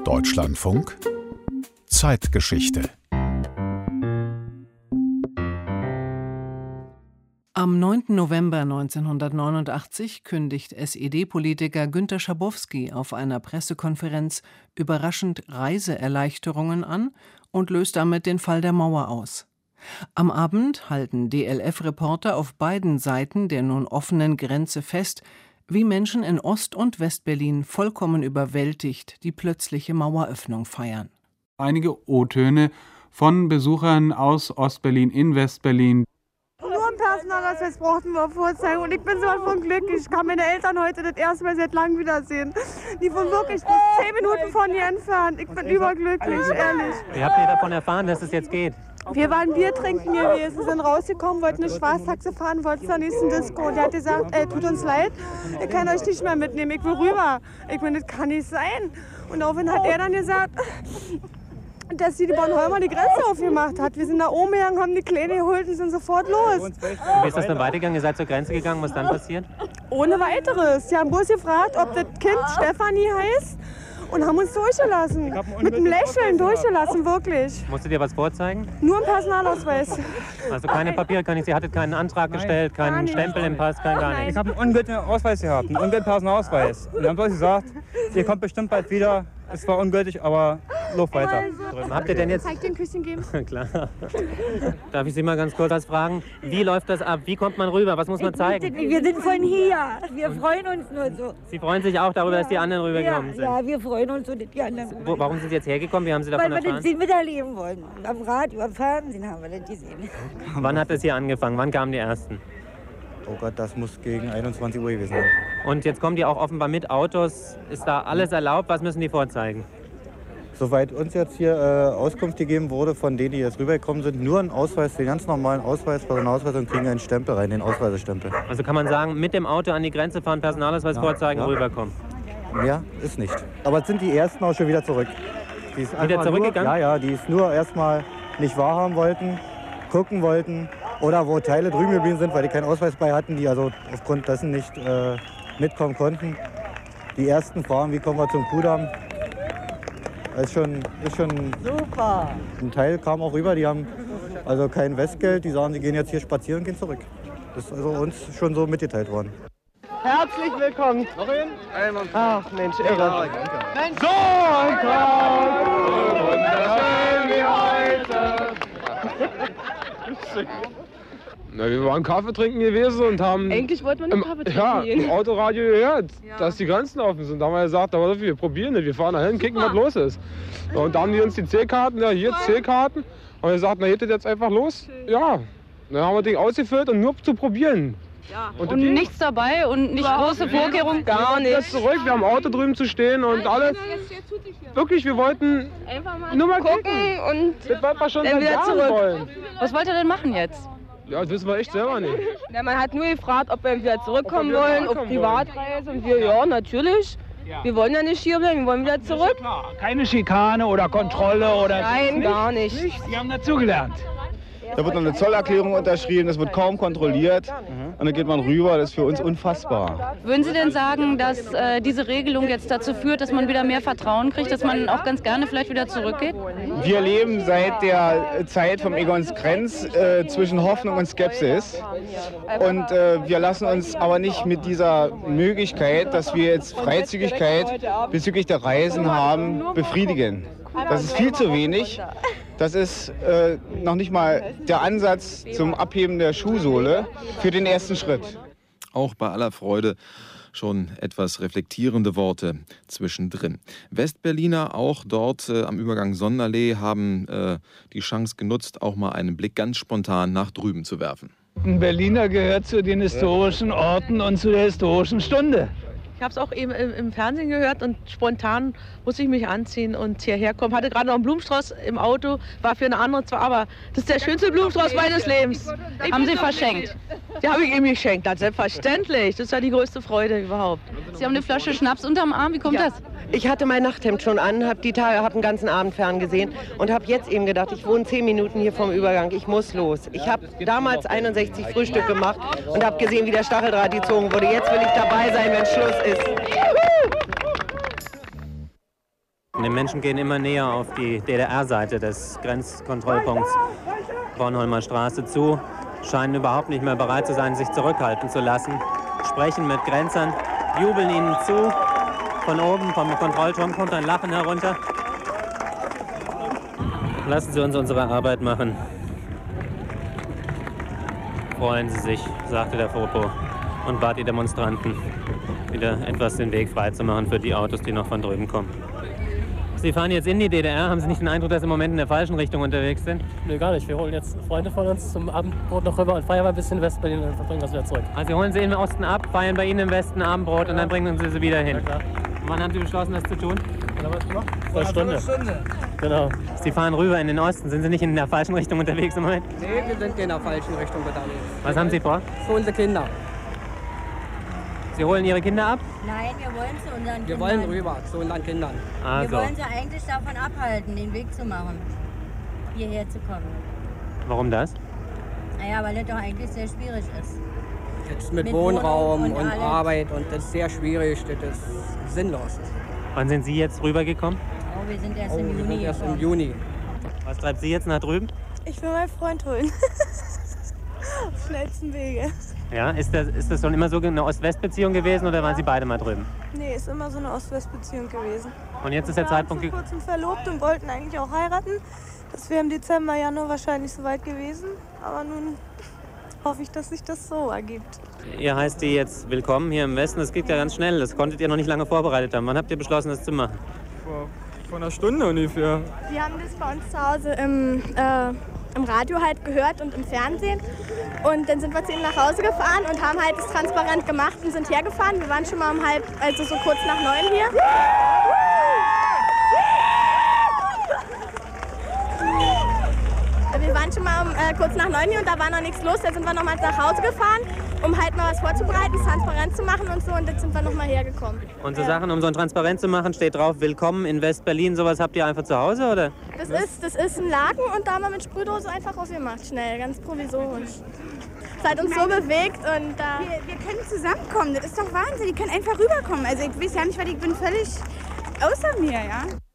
Deutschlandfunk Zeitgeschichte. Am 9. November 1989 kündigt SED-Politiker Günter Schabowski auf einer Pressekonferenz überraschend Reiseerleichterungen an und löst damit den Fall der Mauer aus. Am Abend halten DLF-Reporter auf beiden Seiten der nun offenen Grenze fest, wie Menschen in Ost- und Westberlin vollkommen überwältigt die plötzliche Maueröffnung feiern. Einige O-Töne von Besuchern aus Ostberlin in Westberlin. Nur ein Personalausweis brauchten wir vorzeigen und ich bin so von glücklich. Ich kann meine Eltern heute das erste Mal seit langem wiedersehen. Die wohnen wirklich 10 Minuten von hier entfernt. Ich bin überglücklich, ehrlich. Wie habt ihr davon erfahren, dass es jetzt geht? Wir waren Bier trinken gewesen, sind rausgekommen, wollten eine Schwarztaxe fahren, wollten zur nächsten Disco. Und der hat gesagt, tut uns leid, ich kann euch nicht mehr mitnehmen, ich will rüber. Ich meine, das kann nicht sein. Und daraufhin hat er dann gesagt, dass die Bornholmer die Grenze aufgemacht hat. Wir sind da oben gegangen, haben die Kleine geholt und sind sofort los. Und wie ist das dann weitergegangen? Ihr seid zur Grenze gegangen, was dann passiert? Ohne weiteres. Die haben bloß gefragt, ob das Kind Stefanie heißt und haben uns durchgelassen. Mit einem Lächeln durchgelassen, wirklich. Musstet ihr was vorzeigen? Nur ein Personalausweis. Also keine Papiere, ihr hattet keinen Antrag gestellt, keinen Stempel im Pass, gar nichts? Ich habe einen ungültigen Ausweis gehabt, einen ungültigen Personalausweis. Und dann haben sie gesagt, ihr kommt bestimmt bald wieder. Es war ungültig, aber lauf weiter. Habt ihr denn jetzt... Zeig dir ein Küsschen geben. Klar. Darf ich Sie mal ganz kurz was fragen? Wie läuft das ab? Wie kommt man rüber? Was muss man zeigen? Wir sind von hier. Wir freuen uns nur so. Sie freuen sich auch darüber, dass die anderen rübergekommen sind? Ja, wir freuen uns so, dass die anderen rübergekommen. Warum sind Sie jetzt hergekommen? Wie haben Sie davon Weil wir erfahren? das Sinn miterleben wollen. Am Radio, am Fernsehen haben wir das gesehen. Wann hat das hier angefangen? Wann kamen die Ersten? Oh Gott, das muss gegen 21 Uhr gewesen sein. Und jetzt kommen die auch offenbar mit Autos. Ist da alles erlaubt? Was müssen die vorzeigen? Soweit uns jetzt hier Auskunft gegeben wurde, von denen, die jetzt rübergekommen sind, nur einen Ausweis, den ganz normalen Ausweis, Personalausweis und kriegen einen Stempel rein, den Ausweisestempel. Also kann man sagen, mit dem Auto an die Grenze fahren, Personalausweis vorzeigen, rüberkommen? Mehr ist nicht. Aber es sind die Ersten auch schon wieder zurück. Die ist Wieder zurückgegangen? Ja, die es nur erstmal nicht wahrhaben wollten, gucken wollten oder wo Teile drüben geblieben sind, weil die keinen Ausweis bei hatten, die also aufgrund dessen nicht mitkommen konnten. Die Ersten fragen, wie kommen wir zum Kudamm? Ist schon Super. Ein Teil kam auch rüber, die haben also kein Westgeld, die sagen, sie gehen jetzt hier spazieren und gehen zurück. Das ist also uns schon so mitgeteilt worden. Herzlich willkommen. Noch hin? Ach Mensch, irre. So ein Tag, wunderschön wie heute. Na, wir waren Kaffee trinken gewesen und haben Eigentlich wollten wir nicht Kaffee trinken gehen. Im Autoradio gehört, dass die Grenzen offen sind. Da haben wir gesagt, aber wir probieren nicht, wir fahren dahin, kicken, was los ist. So, und da haben die uns die C-Karten, ja hier C-Karten, haben wir gesagt, na geht das jetzt einfach los? Ja, dann haben wir das Ding ausgefüllt und nur zu probieren. Ja. Und nichts dabei und nicht große Vorkehrungen, gar nicht. Zurück, wir haben ein Auto drüben zu stehen und alles. Wirklich, wir wollten nur mal gucken und das wollten wir schon dann seit wieder Jahren zurück. wollen. Was wollt ihr denn machen jetzt? Ja, das wissen wir echt selber nicht. Ja, man hat nur gefragt, ob wir wieder zurückkommen wollen, auf Privatreise. Und wir, ja, natürlich. Wir wollen ja nicht hier bleiben, wir wollen wieder zurück. Keine Schikane oder Kontrolle oder... Nein, gar nicht. Wir haben dazugelernt. Da wird noch eine Zollerklärung unterschrieben, das wird kaum kontrolliert und dann geht man rüber, das ist für uns unfassbar. Würden Sie denn sagen, dass diese Regelung jetzt dazu führt, dass man wieder mehr Vertrauen kriegt, dass man auch ganz gerne vielleicht wieder zurückgeht? Wir leben seit der Zeit vom Egons Grenz zwischen Hoffnung und Skepsis und wir lassen uns aber nicht mit dieser Möglichkeit, dass wir jetzt Freizügigkeit bezüglich der Reisen haben, befriedigen. Das ist viel zu wenig. Das ist noch nicht mal der Ansatz zum Abheben der Schuhsohle für den ersten Schritt. Auch bei aller Freude schon etwas reflektierende Worte zwischendrin. Westberliner, auch dort am Übergang Sonderlee, haben die Chance genutzt, auch mal einen Blick ganz spontan nach drüben zu werfen. Ein Berliner gehört zu den historischen Orten und zu der historischen Stunde. Ich habe es auch eben im Fernsehen gehört und spontan musste ich mich anziehen und hierher kommen. Hatte gerade noch einen Blumenstrauß im Auto, war für eine andere zwar, aber das ist der schönste Blumenstrauß meines Lebens. Haben Sie verschenkt? Die habe ich ihm geschenkt, das selbstverständlich. Das ist ja die größte Freude überhaupt. Sie haben eine Flasche Schnaps unterm Arm, wie kommt das? Ich hatte mein Nachthemd schon an, habe den ganzen Abend ferngesehen und habe jetzt eben gedacht, ich wohne 10 Minuten hier vom Übergang, ich muss los. Ich habe damals 61 Frühstück gemacht und habe gesehen, wie der Stacheldraht gezogen wurde. Jetzt will ich dabei sein, wenn Schluss ist. Die Menschen gehen immer näher auf die DDR-Seite des Grenzkontrollpunkts Bornholmer Straße zu, scheinen überhaupt nicht mehr bereit zu sein, sich zurückhalten zu lassen, sprechen mit Grenzern, jubeln ihnen zu. Von oben, vom Kontrollturm, kommt ein Lachen herunter. Lassen Sie uns unsere Arbeit machen. Freuen Sie sich, sagte der Fopo und bat die Demonstranten, wieder etwas den Weg frei zu machen für die Autos, die noch von drüben kommen. Sie fahren jetzt in die DDR. Haben Sie nicht den Eindruck, dass Sie im Moment in der falschen Richtung unterwegs sind? Nee, gar nicht. Wir holen jetzt Freunde von uns zum Abendbrot noch rüber und feiern ein bisschen in Westberlin und bringen das wieder zurück. Also Sie holen sie im Osten ab, feiern bei Ihnen im Westen Abendbrot und dann bringen Sie sie wieder hin. Ja, klar. Wann haben Sie beschlossen, das zu tun? Vor einer Stunde. Genau. Sie fahren rüber in den Osten. Sind Sie nicht in der falschen Richtung unterwegs im Moment? Nee, wir sind in der falschen Richtung unterwegs. Was haben Sie vor? Für unsere Kinder. Sie holen Ihre Kinder ab? Nein, wir wollen zu unseren Kindern. Wir wollen rüber zu unseren Kindern. Wir wollen sie eigentlich davon abhalten, den Weg zu machen, hierher zu kommen. Warum das? Naja, weil das doch eigentlich sehr schwierig ist. Jetzt mit Wohnraum und Arbeit und das ist sehr schwierig, das ist sinnlos. Wann sind Sie jetzt rübergekommen? Oh, wir sind erst im Juni. Erst im Juni. Was treibt Sie jetzt nach drüben? Ich will meinen Freund holen. Auf schnellsten Wege. Ja, ist das schon immer so eine Ost-West-Beziehung gewesen oder waren Sie beide mal drüben? Nee, ist immer so eine Ost-West-Beziehung gewesen. Und jetzt ist der Zeitpunkt gekommen. Wir waren vor kurzem verlobt und wollten eigentlich auch heiraten. Das wäre im Dezember, Januar wahrscheinlich soweit gewesen. Aber nun hoffe ich, dass sich das so ergibt. Ihr heißt die jetzt willkommen hier im Westen. Das geht ja ganz schnell. Das konntet ihr noch nicht lange vorbereitet haben. Wann habt ihr beschlossen, das zu machen? Vor einer Stunde ungefähr. Wir haben das bei uns zu Hause im Radio halt gehört und im Fernsehen. Und dann sind wir zu ihm nach Hause gefahren und haben halt das transparent gemacht und sind hergefahren. Wir waren schon mal so kurz nach 9 hier. Wir waren schon mal kurz nach 9 hier und da war noch nichts los. Da sind wir nochmal nach Hause gefahren, um halt mal was vorzubereiten, es transparent zu machen und so. Und jetzt sind wir nochmal hergekommen. Und so Sachen, um so ein Transparent zu machen, steht drauf, willkommen in West-Berlin. Sowas habt ihr einfach zu Hause, oder? Das ist ein Laken und da haben wir mit Sprühdose einfach aufgemacht, schnell, ganz provisorisch. Das hat uns so bewegt und wir können zusammenkommen, das ist doch Wahnsinn. Die können einfach rüberkommen. Also ich weiß ja nicht, weil ich bin völlig außer mir, ja.